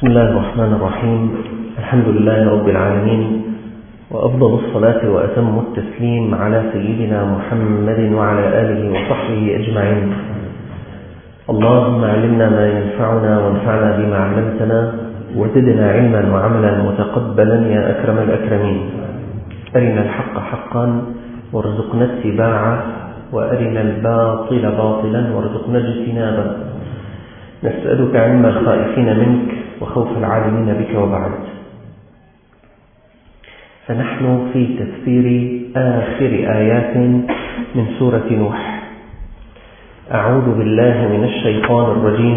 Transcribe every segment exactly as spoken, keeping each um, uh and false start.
بسم الله الرحمن الرحيم. الحمد لله رب العالمين، وأفضل الصلاة وأتم التسليم على سيدنا محمد وعلى آله وصحبه أجمعين. اللهم علمنا ما ينفعنا وانفعنا بما علمتنا وزدنا علما وعملا متقبلا يا أكرم الأكرمين. أرنا الحق حقا وارزقنا اتباعه، وأرنا الباطل باطلا وارزقنا اجتنابه. نسألك علم الخائفين منك وخوف العالمين بك. وبعد، فنحن في تفسير آخر آيات من سورة نوح. أعوذ بالله من الشيطان الرجيم.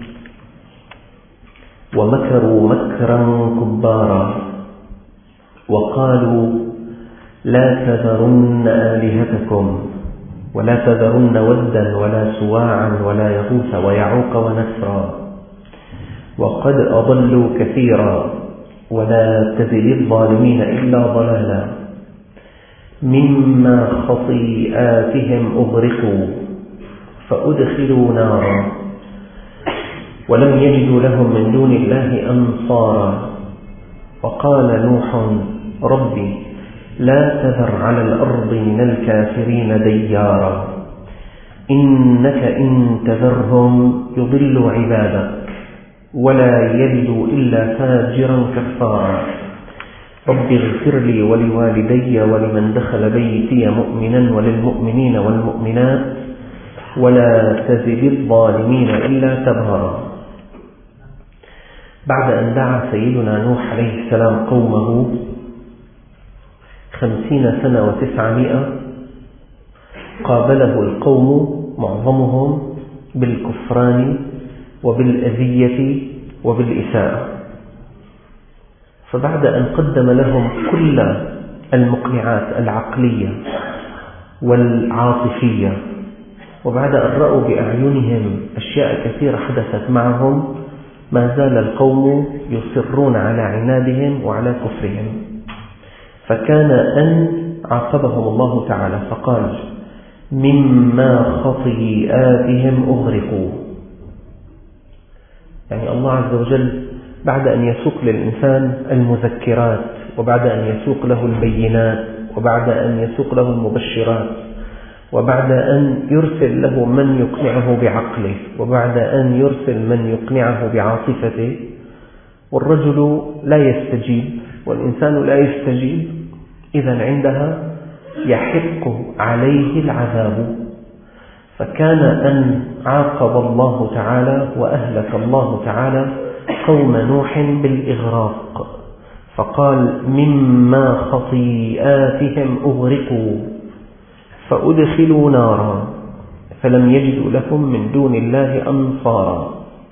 ومكروا مكرا كبارا وقالوا لا تذرن آلهتكم ولا تذرن ودا ولا سواعا ولا يغوث ويعوق ونسرا وقد أضلوا كثيرا ولا تزد الظالمين إلا ضلالا مما خطيئاتهم أغرقوا فأدخلوا نارا ولم يجدوا لهم من دون الله أنصارا. وقال نوح ربي لا تذر على الأرض من الكافرين ديارا إنك إن تذرهم يضلوا عبادك ولا يلدوا إلا فاجرا كفارا. رب اغفر لي ولوالدي ولمن دخل بيتي مؤمنا وللمؤمنين والمؤمنات ولا تزد الظالمين إلا تبهرا. بعد أن دعا سيدنا نوح عليه السلام قومه خمسين سنة وتسعمائة، قابله القوم معظمهم بالكفران وبالأذية وبالإساءة. فبعد أن قدم لهم كل المقنعات العقلية والعاطفية، وبعد أن رأوا بأعينهم أشياء كثيرة حدثت معهم، ما زال القوم يصرون على عنادهم وعلى كفرهم. فكان أن عاقبهم الله تعالى فقال مما خطيئاتهم أغرقوا. يعني الله عز وجل بعد أن يسوق للإنسان المذكرات، وبعد أن يسوق له البينات، وبعد أن يسوق له المبشرات، وبعد أن يرسل له من يقنعه بعقله، وبعد أن يرسل من يقنعه بعاطفته، والرجل لا يستجيب والإنسان لا يستجيب، إذن عندها يحق عليه العذاب. فكان أن عاقب الله تعالى وأهلك الله تعالى قوم نوح بالإغراق، فقال مما خطيئاتهم أغرقوا فأدخلوا نارا فلم يجدوا لهم من دون الله أنصارا.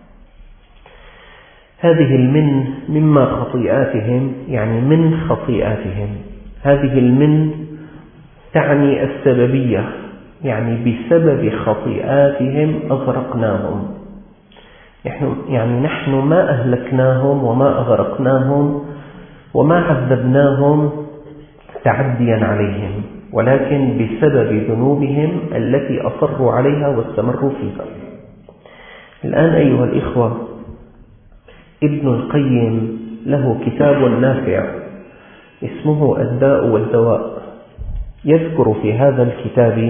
هذه المن مما خطيئاتهم يعني من خطيئاتهم. هذه المن تعني السببية، يعني بسبب خطيئاتهم أغرقناهم. يعني نحن ما أهلكناهم وما أغرقناهم وما عذبناهم تعديا عليهم، ولكن بسبب ذنوبهم التي أصروا عليها واستمروا فيها. الآن أيها الإخوة، ابن القيم له كتاب نافع اسمه الداء والدواء، يذكر في هذا الكتاب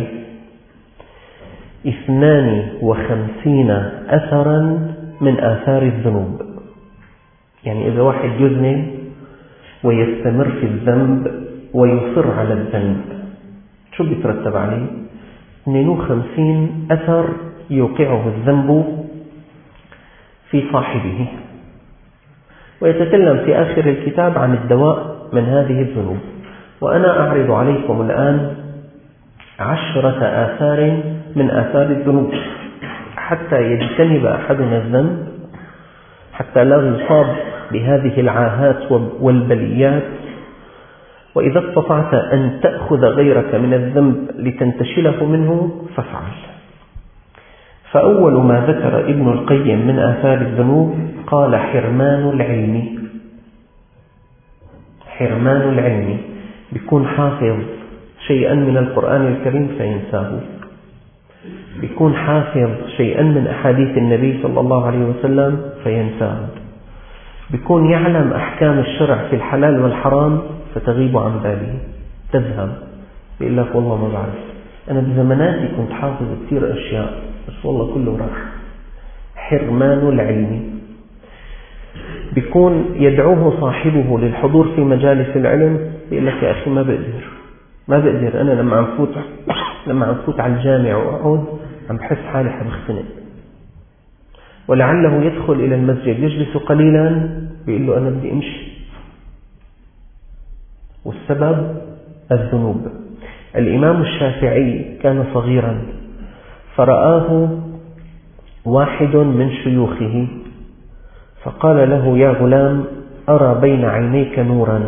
اثنان وخمسين أثرا من آثار الذنوب. يعني إذا واحد يذنب ويستمر في الذنب ويصر على الذنب، شو بيترتب عليه؟ اثنين وخمسين أثر يوقعه الذنب في صاحبه. ويتكلم في آخر الكتاب عن الدواء من هذه الذنوب. وأنا أعرض عليكم الآن عشرة آثار من آثار الذنوب حتى يجتنب أحدنا الذنب، حتى لا يصاب بهذه العاهات والبليات. وإذا استطعت أن تأخذ غيرك من الذنب لتنتشله منه فافعل. فأول ما ذكر ابن القيم من آثار الذنوب قال حرمان العلم. حرمان العلم، بيكون حافظ شيئا من القرآن الكريم فينساه، بيكون حافظ شيئا من أحاديث النبي صلى الله عليه وسلم فينساه، بيكون يعلم أحكام الشرع في الحلال والحرام فتغيب عن باله، تذهب بيقول لك والله ما بعرف، أنا بزماناتي كنت حافظ كثير أشياء بس والله كله راح. حرمان العلم. بيكون يدعوه صاحبه للحضور في مجالس العلم، بيقول لك يا أخي ما بقدر ما بقدر أنا لما عم فوت لما عم فوت على الجامع وأقعد عم بحس حالي حبختنق. ولعله يدخل إلى المسجد يجلس قليلا بيقول له أنا بدي أمشي، والسبب الذنوب. الإمام الشافعي كان صغيرا فرآه واحد من شيوخه فقال له يا غلام أرى بين عينيك نورا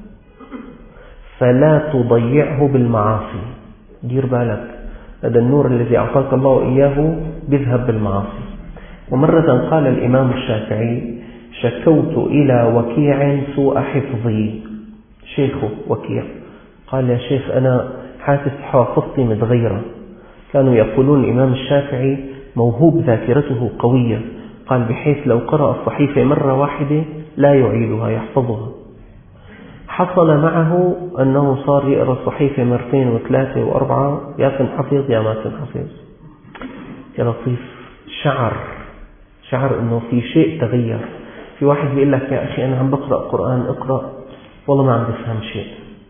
فلا تضيعه بالمعاصي، دير بالك هذا النور الذي أعطاك الله إياه بيذهب بالمعاصي. ومرة قال الإمام الشافعي شكوت إلى وكيع سوء حفظي، شيخه وكيع قال يا شيخ أنا حاسس حافظتي متغيرة. كانوا يقولون الإمام الشافعي موهوب ذاكرته قوية، قال بحيث لو قرأ الصحيفة مرة واحدة لا يعيدها يحفظها. حصل معه أنه صار يقرأ الصحيفة مرتين وثلاثة وأربعة، يا تنحفظ يا ما تنحفظ. يا لطيف، شعر شعر أنه في شيء تغير. في واحد بيقول لك يا أخي أنا عم بقرأ قرآن اقرأ والله ما عم بفهم شيء.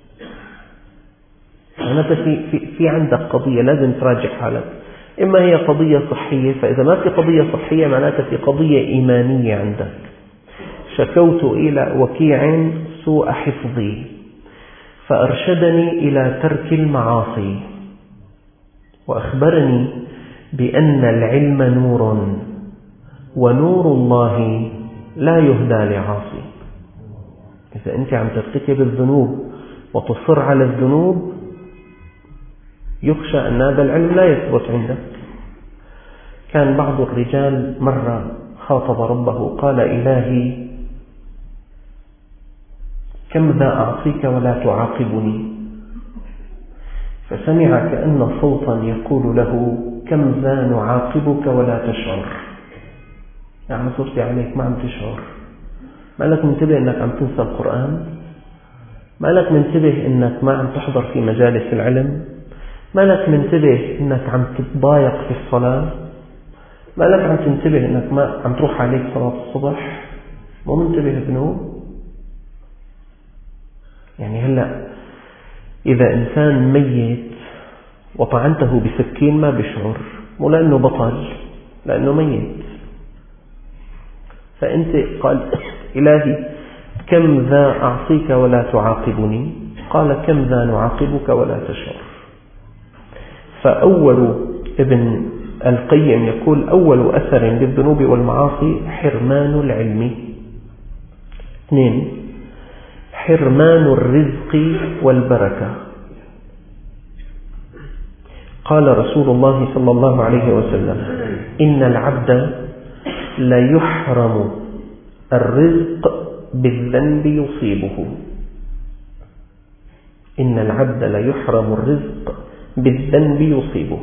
أنت في, في, في عندك قضية لازم تراجع حالك، إما هي قضية صحية، فإذا ما في قضية صحية معناتها في قضية إيمانية عندك. شكوت إلى وكيع سوء حفظي فأرشدني إلى ترك المعاصي وأخبرني بأن العلم نور ونور الله لا يهدى لعاصي. إذا أنت عم ترتكب الذنوب وتصر على الذنوب يخشى أن هذا العلم لا يثبت عندك. كان بعض الرجال مرة خاطب ربه قال إلهي كم ذا أعصيك ولا تعاقبني، فسمع كأن صوتا يقول له كم ذا نعاقبك ولا تشعر. يعني صرت عليك ما عم تشعر، ما لك منتبه أنك عم تنسى القرآن، ما لك منتبه أنك ما عم تحضر في مجالس العلم، ما لك منتبه أنك عم تتضايق في الصلاة، ما لك عم تنتبه أنك ما عم تروح عليك صلاة الصبح، مو منتبه ابنه. يعني هلأ إذا إنسان ميت وطعنته بسكين ما بيشعر، مو لأنه بطل، لأنه ميت. فأنت قال إلهي كم ذا أعصيك ولا تعاقبني، قال كم ذا نعاقبك ولا تشعر. فأول ابن القيم يقول أول أثر للذنوب والمعاصي حرمان العلم. اثنين، حرمان الرزق والبركة. قال رسول الله صلى الله عليه وسلم إن العبد لا يحرم الرزق بالذنب يصيبه. إن العبد لا يحرم الرزق بالذنب يصيبه.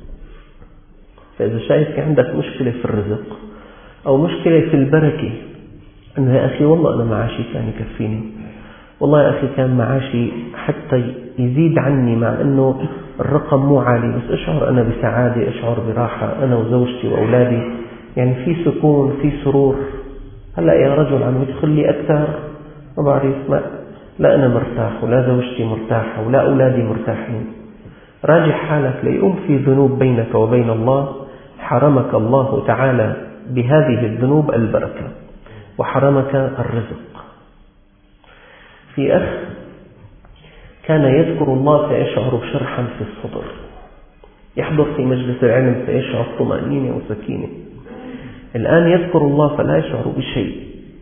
فإذا شايف عندك مشكلة في الرزق أو مشكلة في البركة، أنه يا أخي والله أنا معاشي كان يكفيني، والله يا أخي كان معاشي حتى يزيد عني مع أنه الرقم مو عالي، بس أشعر أنا بسعادة، أشعر براحة أنا وزوجتي وأولادي، يعني في سكون في سرور. هلأ يا رجل عم يدخل لي أكثر ما بعرف، ما لا أنا مرتاح ولا زوجتي مرتاحة ولا أولادي مرتاحين. راجع حالك ليقوم في ذنوب بينك وبين الله، حرمك الله تعالى بهذه الذنوب البركة وحرمك الرزق. في أخ كان يذكر الله فيشعر بشرحا في الصدر، يحضر في مجلس العلم فيشعر طمأنينة وسكينة. الآن يذكر الله فلا يشعر بشيء.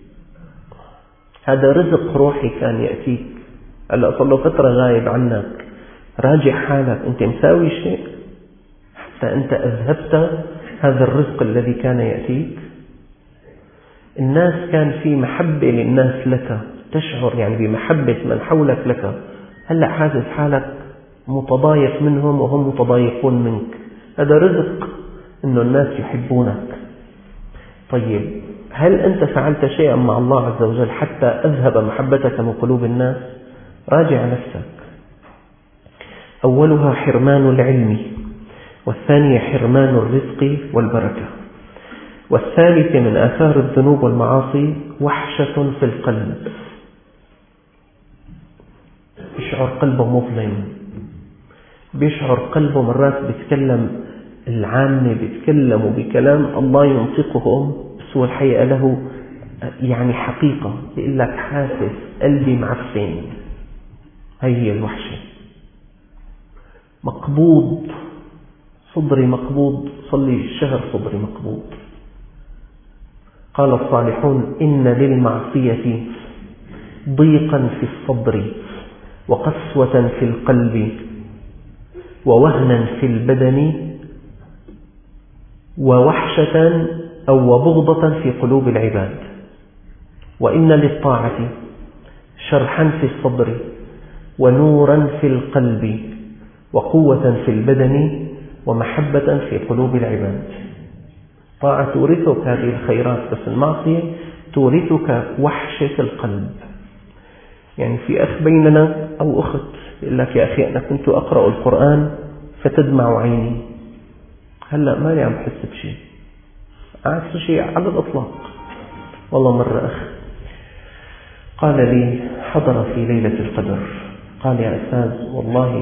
هذا رزق روحي كان يأتيك، هلأ صار له فترة غايب عنك. راجع حالك، أنت مساوي شيء حتى أنت أذهبت هذا الرزق الذي كان يأتيك. الناس كان في محبة للناس لك، تشعر يعني بمحبة من حولك لك. هلأ حاسس حالك متضايق منهم وهم متضايقون منك. هذا رزق إنه الناس يحبونك. طيب هل أنت فعلت شيئا مع الله عز وجل حتى أذهب محبتك من قلوب الناس؟ راجع نفسك. أولها حرمان العلم، والثانية حرمان الرزق والبركة، والثالث من آثار الذنوب والمعاصي وحشة في القلب، يشعر قلبه مظلم، بيشعر قلبه مرات بيتكلم العامة بيتكلموا بكلام الله ينطقهم، بس هو الحقيقة له يعني حقيقة، يقول لك حاسس قلبي معفن. هي هي الوحشة. مقبوض، صدري مقبوض، صلي شهر صدري مقبوض. قال الصالحون: إن للمعصية ضيقا في الصدر، وقسوة في القلب، ووهنا في البدن، ووحشة أو وبغضة في قلوب العباد. وإن للطاعة شرحا في الصدر، ونورا في القلب، وقوة في البدن، ومحبة في قلوب العباد. طاعة تورثك هذه الخيرات، بس المعصية تورثك وحشة القلب. يعني في أخ بيننا أو أخت يقول لك: يا أخي أنا كنت أقرأ القرآن فتدمع عيني، هلأ ما لي عم حس بشيء، أعرف شيء على الإطلاق. والله مرة أخ قال لي: حضر في ليلة القدر، قال: يا أستاذ والله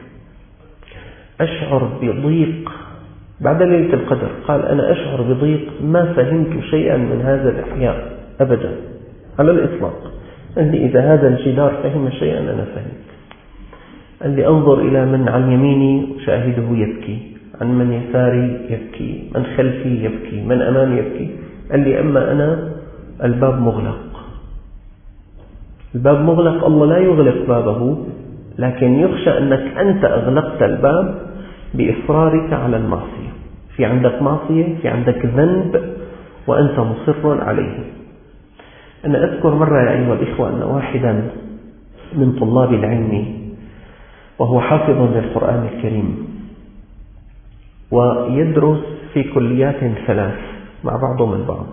أشعر بضيق بعد ليلة القدر. قال: أنا أشعر بضيق ما فهمت شيئا من هذا الإحياء أبدا على الإطلاق. قال لي: إذا هذا الجدار فهم شيئا أنا فهمت. قال لي: أنظر إلى من عن يميني شاهده يبكي، عن من يساري يبكي، من خلفي يبكي، من أمامي يبكي. قال لي: أما أنا الباب مغلق. الباب مغلق، الله لا يغلق بابه، لكن يخشى أنك أنت أغلقت الباب بإصرارك على المعصية. في عندك معصية، في عندك ذنب، وأنت مصر عليه. أنا أذكر مرة يا أيها الإخوة أن واحدا من طلاب العلم وهو حافظ للقرآن الكريم ويدرس في كليات ثلاث مع بعضهم البعض،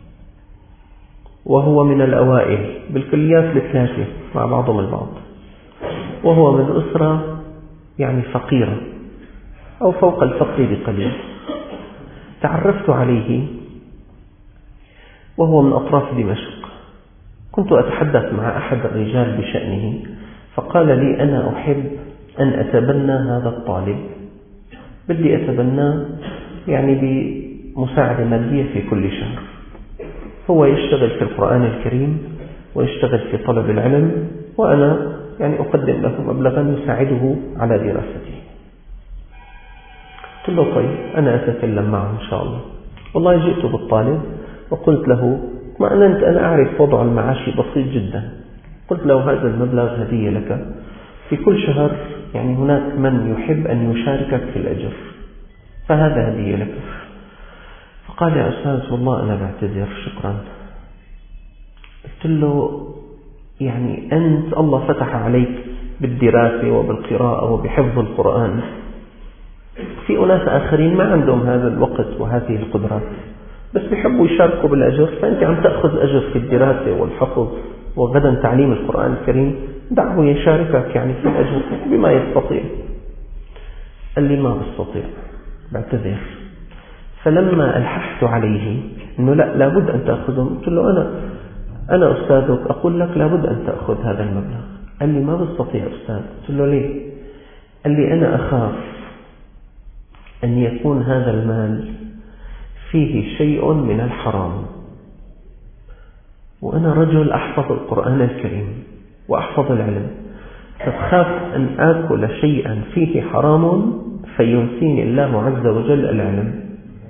وهو من الأوائل بالكليات الثلاثة مع بعضهم البعض، وهو من أسرة يعني فقيرة أو فوق الفقر بقليل. تعرفت عليه وهو من أطراف دمشق. كنت أتحدث مع أحد الرجال بشأنه، فقال لي: أنا أحب أن أتبنى هذا الطالب، بدي أتبناه يعني بمساعدة مادية في كل شهر. هو يشتغل في القرآن الكريم ويشتغل في طلب العلم، وأنا يعني أقدم له مبلغا يساعده على دراسته. قلت له: طيب أنا أتكلم معه إن شاء الله. والله جئت بالطالب وقلت له: مع أن أنت أنا أعرف وضع المعاشي بسيط جدا، قلت له: هذا المبلغ هدية لك في كل شهر، يعني هناك من يحب أن يشاركك في الأجر، فهذا هدية لك. فقال: يا أستاذ والله أنا بعتذر، شكرا. قلت له: يعني أنت الله فتح عليك بالدراسة وبالقراءة وبحفظ القرآن، في أناس آخرين ما عندهم هذا الوقت وهذه القدرات، بس بيحبوا يشاركوا بالأجر، فأنت عم تأخذ أجر في الدراسة والحفظ وغدا تعليم القرآن الكريم، دعه يشاركك يعني في الأجر بما يستطيع. قال لي: ما بستطيع، بعتذر. فلما ألححت عليه أنه لا لابد أن تأخذهم، قلت له: أنا أنا أستاذك، أقول لك لابد أن تأخذ هذا المبلغ. قال لي: ما بستطيع أستاذ. قلت له: ليه؟ قال لي: أنا أخاف أن يكون هذا المال فيه شيء من الحرام، وأنا رجل أحفظ القرآن الكريم وأحفظ العلم، فأخاف أن آكل شيئا فيه حرام فينسيني الله عز وجل العلم.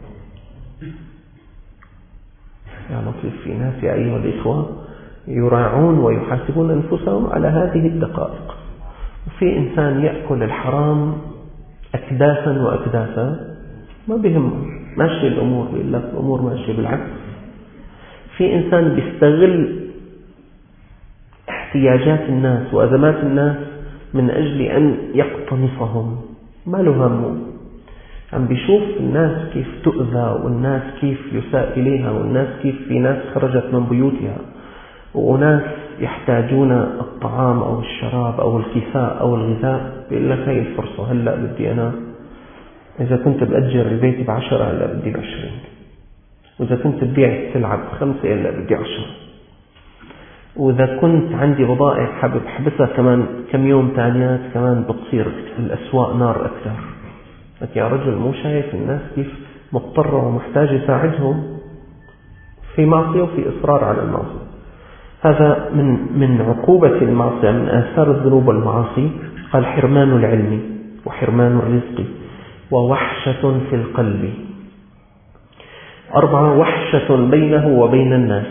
يا لطيف، في ناس يا أيها الإخوة يراعون ويحاسبون أنفسهم على هذه الدقائق، وفي إنسان يأكل الحرام أكداسا وأكداسا ما بهم، ماشي الأمور، بيقول لك الأمور ماشية بالعكس. في إنسان بيستغل احتياجات الناس وأزمات الناس من أجل أن يقتنصهم، ما له هم. عم بيشوف الناس كيف تؤذى، والناس كيف يساء إليها، والناس كيف في ناس خرجت من بيوتها، وناس يحتاجون الطعام أو الشراب أو الكساء أو الغذاء. بيقول لك هاي الفرصة، هلأ بدي أنا إذا كنت بأجر البيت بعشرة هلأ بدي بعشرين، وإذا كنت ببيع السلعة بخمسة هلأ بدي عشرة، وإذا كنت عندي بضائع حابب حبسها كمان كم يوم تانيات كمان بتصير الأسواق نار أكثر. لك يا رجل مو شايف الناس كيف مضطرة ومحتاجة يساعدهم في معصية وفي إصرار على المعصية. هذا من من عقوبة المعصية، من آثار الذنوب والمعاصي. قال حرمان العلم وحرمان الرزق ووحشة في القلب. أربعة، وحشة بينه وبين الناس.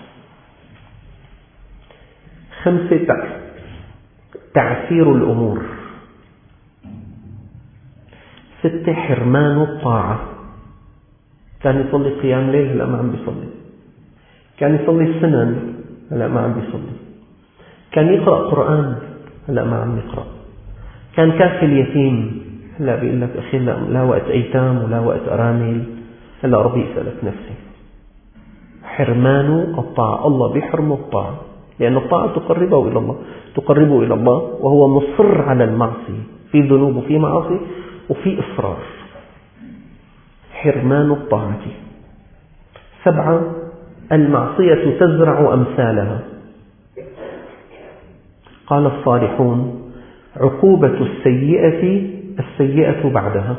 خمسة، تعسير الأمور. ستة، حرمان الطاعة. كان يصلي قيام ليل هلأ ما عم بيصلي، كان يصلي السنن هلأ ما عم بيصلي، كان يقرأ قرآن هلأ ما عم يقرأ، كان كافي اليتيم هلأ بيقول لك أخي لا, لا وقت أيتام ولا وقت أرامل، هلأ ربي يسألك نفسي. حرمان الطاعة، الله بيحرم الطاعة، لأن الطاعة تقربه إلى الله، تقربه إلى الله وهو مصر على المعصية، في ذنوب وفي معاصي وفي إصرار. حرمان الطاعة. سبعة، المعصية تزرع أمثالها. قال الصالحون عقوبة السيئة السيئة بعدها،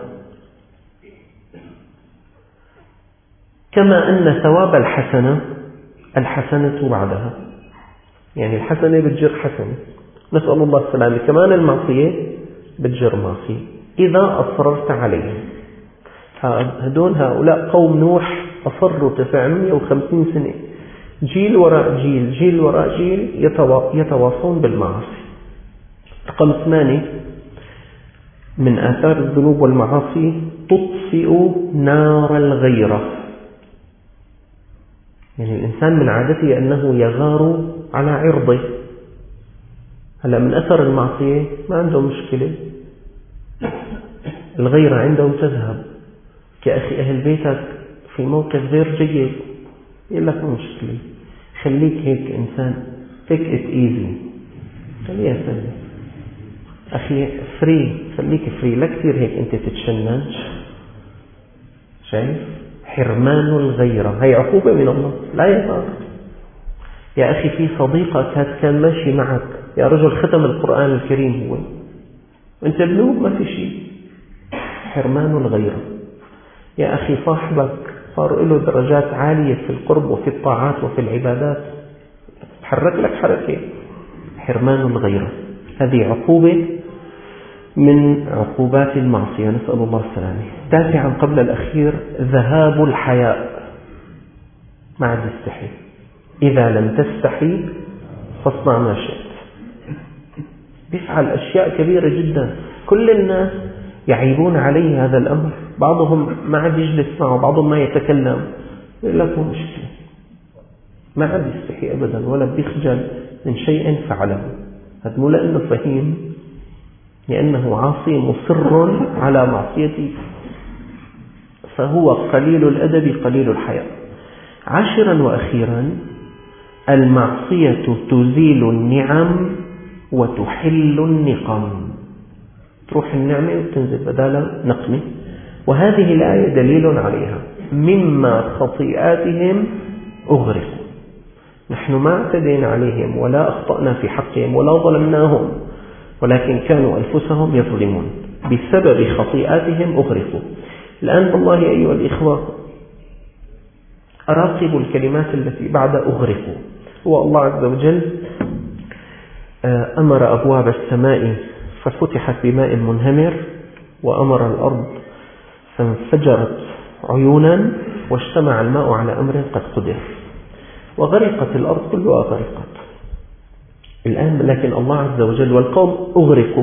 كما أن ثواب الحسنة الحسنة بعدها. يعني الحسنة بتجر حسنة، نسأل الله السلامة. كمان المعصية بتجر معصية إذا أصررت عليه. هدول هؤلاء قوم نوح أصروا تسعمائة وخمسين سنة، جيل وراء جيل جيل وراء جيل يتواصون بالمعاصي. رقم ثمانية، من آثار الذنوب والمعاصي تطفئ نار الغيرة. يعني الإنسان من عادته أنه يغار على عرضه. هلا من أثر المعصية ما عنده مشكلة، الغيرة عنده تذهب. كأخي أهل بيتك في موقف غير جيد يقول لك مشكلة، خليك هيك إنسان take it easy، خليها سهلة أخي، فري، خليك فري، لا كثير هيك أنت تتشنج. شايف؟ حرمان الغيرة هي عقوبة من الله، لا يغار. يا أخي في صديقك هذا كان ماشي معك، يا رجل ختم القرآن الكريم هو وانت بنوب ما في شيء. حرمان الغيرة. يا أخي صاحبك صار له درجات عالية في القرب وفي الطاعات وفي العبادات، تحرك لك حركة. حرمان الغيرة هذه عقوبة من عقوبات المعصية، نسأل الله السلامة. تاسعا قبل الأخير، ذهاب الحياء. ما عاد يستحي. إذا لم تستحي فاصنع ما شئت. بيفعل أشياء كبيرة جدا، كل الناس يعيبون عليه هذا الأمر، بعضهم ما عاد يجلس معه، بعضهم ما يتكلم، يقول لك مشكلة. ما عاد يستحي أبدا ولا بيخجل من شيء فعله. هذا مو لأنه فهيم، لأنه عاصي مصر على معصيته، فهو قليل الأدب قليل الحياء. عاشرا وأخيرا، المعصية تزيل النعم وتحل النقم. تروح النعمة وتنزل بدالها نقمة. وهذه الآية دليل عليها. مما خطيئاتهم أغرقوا. نحن ما اعتدينا عليهم ولا أخطأنا في حقهم ولا ظلمناهم، ولكن كانوا أنفسهم يظلمون، بسبب خطيئاتهم أغرقوا. الآن والله أيها الإخوة أراقبوا الكلمات التي بعد أغرقوا. هو الله عز وجل أمر أبواب السماء ففتحت بماء منهمر، وأمر الأرض فانفجرت عيونا، واجتمع الماء على أمر قد قدر، وغرقت الأرض كلها غرقت. الآن لكن الله عز وجل والقوم أغرقوا.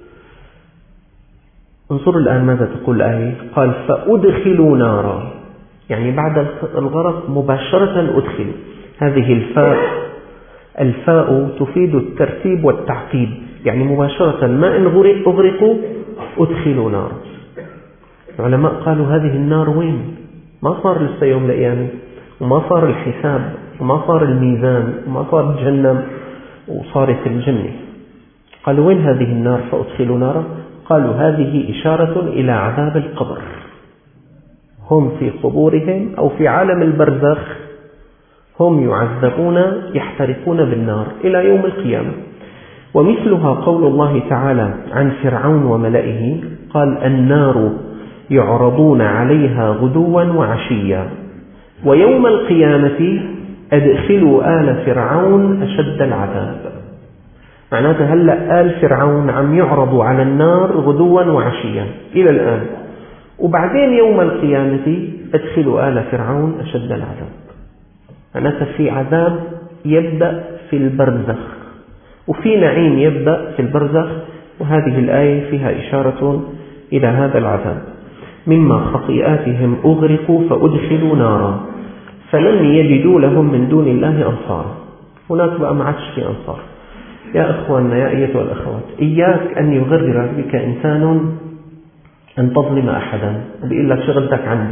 انظروا الآن ماذا تقول الآية. قال فأدخلوا نارا، يعني بعد الغرق مباشرة أدخلوا. هذه الفاء الفاء تفيد الترتيب والتعقيب، يعني مباشرة ما إن أغرقوا أدخلوا نارا. العلماء قالوا هذه النار وين؟ ما صار لسه يوم القيامة، وما صار الحساب، وما صار الميزان، وما صار جهنم، وصارت الجنة. قالوا وين هذه النار فأدخلوا نارا؟ قالوا هذه إشارة إلى عذاب القبر، هم في قبورهم أو في عالم البرزخ هم يعذبون يحترقون بالنار إلى يوم القيامة. ومثلها قول الله تعالى عن فرعون وملئه، قال النار يعرضون عليها غدوا وعشيا ويوم القيامة أدخلوا آل فرعون أشد العذاب. معناته هلأ آل فرعون عم يعرضوا على النار غدوا وعشيا إلى الآن، وبعدين يوم القيامة أدخلوا آل فرعون أشد العذاب. معناته في عذاب يبدأ في البرزخ، وفي نعيم يبدأ في البرزخ. وهذه الآية فيها إشارة إلى هذا العذاب. مما خطيئاتهم أغرقوا فأدخلوا نارا فلم يجدوا لهم من دون الله أنصارا. هناك بقى ما عادش في أنصار. يا أخواننا يا أيتها الأخوات، إياك أن يغرر بك إنسان أن تظلم أحدا وبيقول لك شغلتك عندي،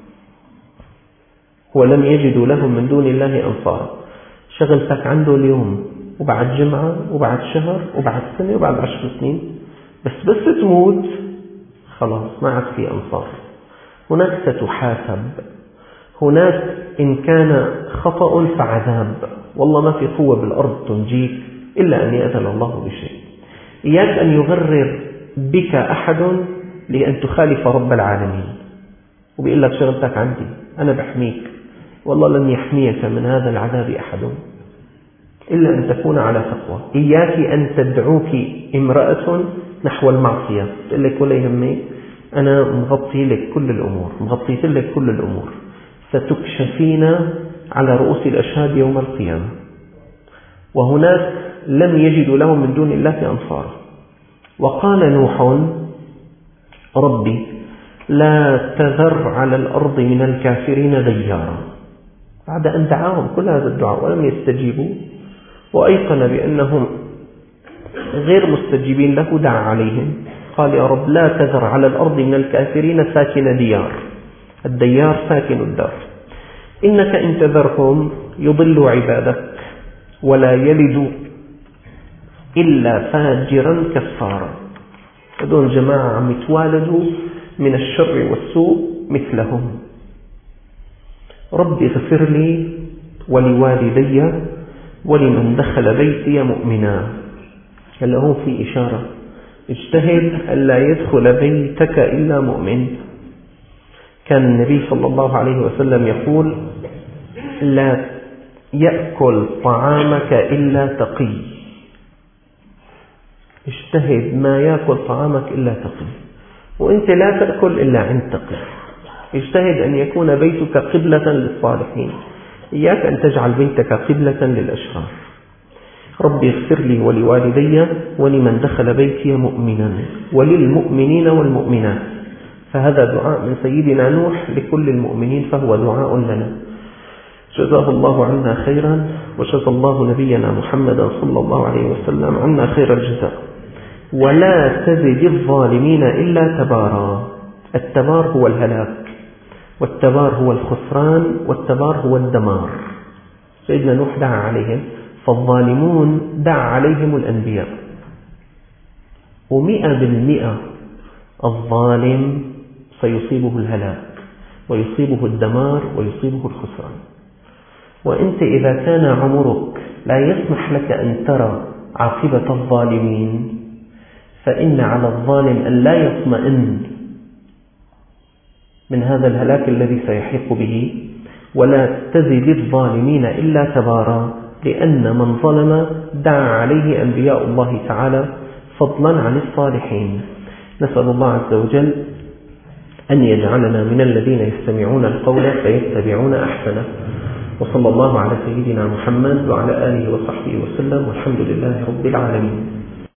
ولم يجدوا لهم من دون الله أنصارا. شغلتك عنده اليوم وبعد جمعة وبعد شهر وبعد سنة وبعد عشر سنين، بس بس تموت خلاص ما عاد في أنصار. هناك ستحاسب، هناك إن كان خطأ فعذاب، والله ما في قوة بالأرض تنجيك إلا أن يأذن الله بشيء. إياك أن يغرر بك أحد لأن تخالف رب العالمين وبيقول لك شغلتك عندي أنا بحميك، والله لن يحميك من هذا العذاب أحد إلا أن تكون على تقوى. إياك أن تدعوك امرأة نحو المعصية تقول لك ولا يهمك أنا مغطي لك كل الأمور، مغطيت لك كل الأمور، ستكشفين على رؤوس الأشهاد يوم القيامة. وهناك لم يجدوا لهم من دون الله أنصارا. وقال نوح ربي لا تذر على الأرض من الكافرين ديارا، بعد أن دعاهم كل هذا الدعاء ولم يستجيبوا وأيقن بأنهم غير مستجيبين له، دعا عليهم قال يا رب لا تذر على الأرض من الكافرين ساكن ديار. الديار ساكن الدار. إنك إن تذرهم يضلوا عبادك ولا يلدوا إلا فاجرا كفارا. هذول جماعة عم يتوالدوا من الشر والسوء مثلهم. رب اغفر لي ولوالدي ولمن دخل بيتي مؤمنا. هل هو في إشارة اجتهد ألا يدخل بيتك إلا مؤمن. كان النبي صلى الله عليه وسلم يقول لا يأكل طعامك إلا تقي. اجتهد ما يأكل طعامك إلا تقي، وأنت لا تأكل إلا عند تقي. اجتهد أن يكون بيتك قبلة للصالحين، إياك أن تجعل بيتك قبلة للأشرار. ربي اغفر لي ولوالدي ولمن دخل بيتي مؤمنا وللمؤمنين والمؤمنات. فهذا دعاء من سيدنا نوح لكل المؤمنين، فهو دعاء لنا. جزاه الله عنا خيرا، وجزى الله نبينا محمدا صلى الله عليه وسلم عنا خير الجزاء. ولا تزد الظالمين إلا تبارا. التبار هو الهلاك، والتبار هو الخسران، والتبار هو الدمار. سيدنا نوح دعا عليهم، فالظالمون دعا عليهم الأنبياء. ومئة بالمئة الظالم سيصيبه الهلاك ويصيبه الدمار ويصيبه الخسران. وأنت إذا كان عمرك لا يسمح لك أن ترى عاقبة الظالمين، فإن على الظالم أن لا يطمئن من هذا الهلاك الذي سيحيق به. ولا تزد الظالمين إلا تبارا، لأن من ظلم دعا عليه أنبياء الله تعالى فضلا عن الصالحين. نسأل الله عز وجل أن يجعلنا من الذين يستمعون القول فيتبعون أحسنه. وصلى الله على سيدنا محمد وعلى آله وصحبه وسلم، والحمد لله رب العالمين.